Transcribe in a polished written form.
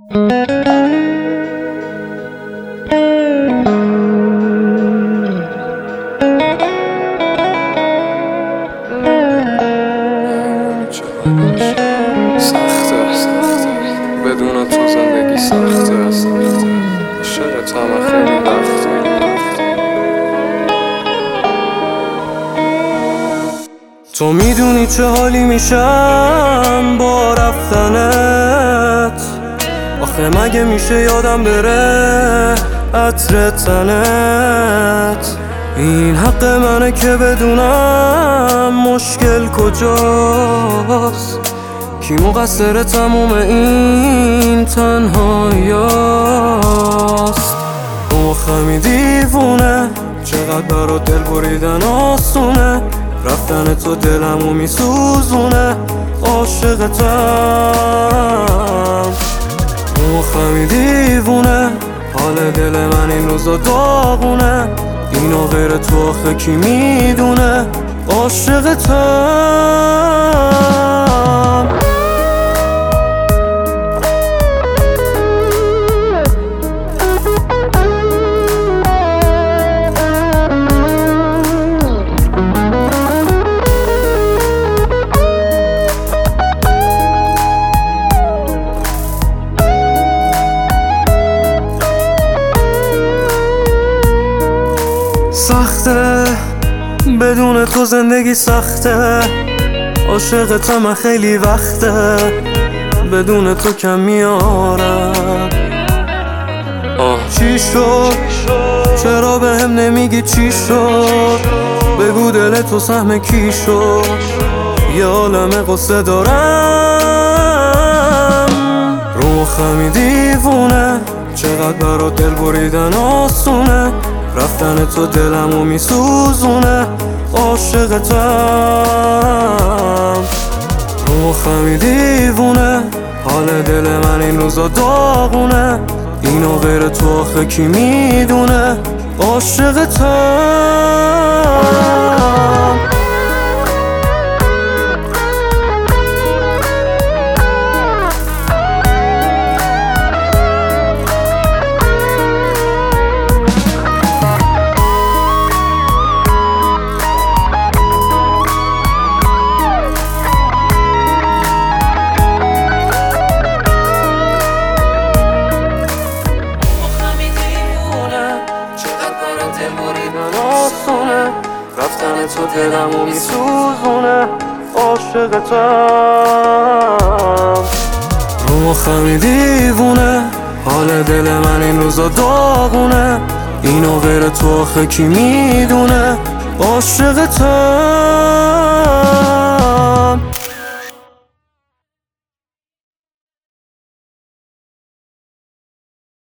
سخته بدون تو زندگی سخته عاشقت همه خیلی وقته. تو میدونی چه حالی میشم با رفتنت، آخه مگه میشه یادم بره عطر تنت. این حق منه که بدونم مشکل کجاست، کی مقصر تموم این تنهاییاست. مخمی دیوونه چقدر برات دل بریدن آسونه، رفتن تو دلمو میسوزونه عاشقتم. مخمی دیوونه حال دل من این روزا داغونه، اینو غیر تو آخه کی میدونه عاشقتم. سخته بدون تو زندگی سخته، عاشقتم خیلی وقته بدون تو کم میارم. چی شد چرا به هم نمیگی چی شد، بگو دل تو سهم کی شد، یه عالم قصه دارم. رو مخمی دیوونه چقدر برات دل بریدن آسونه، رفتن تو دلمو میسوزونه عاشقتم. رو مخمی دیوونه حال دل من این روزا داغونه، اینو غیر تو آخه کی میدونه عاشقتم. رفتن تو دلمو میسوزونه عاشقتم. رو مخمی دیوونه حال دل من این روزا داغونه، اینو غیر تو آخه کی میدونه عاشقتم.